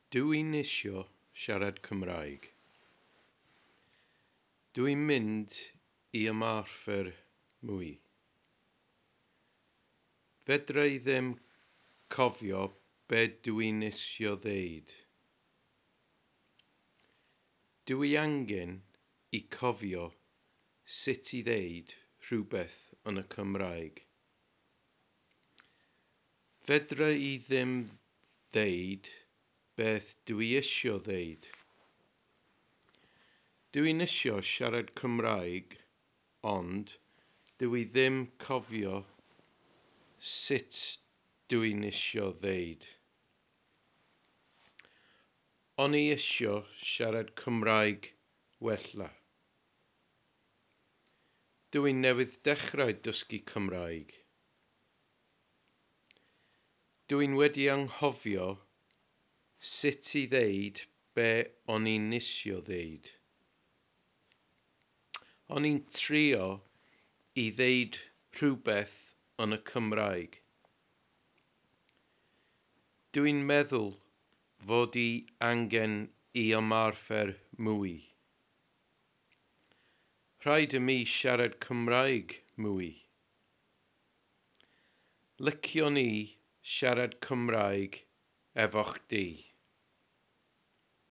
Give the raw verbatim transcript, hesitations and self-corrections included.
Dwi'n isio siarad Cymraeg. Dwi'n mynd i ymarfer mwy. Fedra i ddim cofio be dwi'n isio ddeud. Dwi angen i cofio sut i ddeud rhywbeth yn y Cymraeg. Fedra i ddim ddeud beth dwi isio ddeud. Dwi'n isio siarad Cymraeg, ond dwi ddim cofio sut dwi'n isio ddeud. O'n i isio siarad Cymraeg wella. Dwi'n newydd dechrau dysgu Cymraeg. Dwi'n wedi anghofio sut i ddeud be o'n i'n isio ddeud. O'n i'n trio i ddeud rhywbeth yn y Cymraeg. Dwi'n meddwl fod i angen i ymarfer mwy. Rhaid i mi siarad Cymraeg mwy. Liciwn i siarad Cymraeg efo chdi.